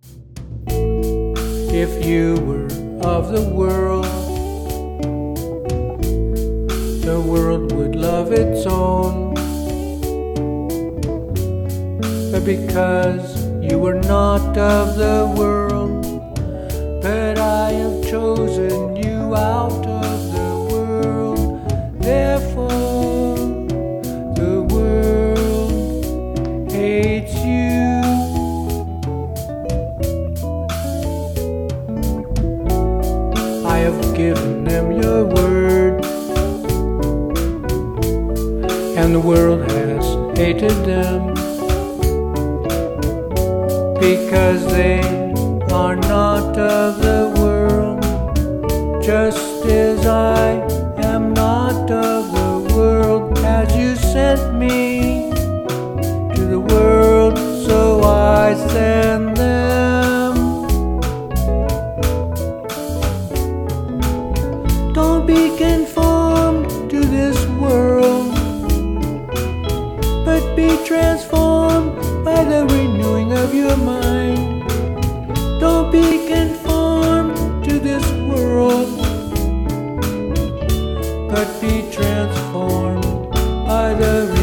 If you were of the world would love its own. But because you were not of the world, but I have chosen you out of the world. Therefore, the world hates you. I have given them your word, and the world has hated them, because they are not of the world, just as I am not of the world. As you sent me to the world, so I send them. Don't be conformed to this world, but be transformed by the renewing of your mind. Don't be conformed to this world, but be transformed by the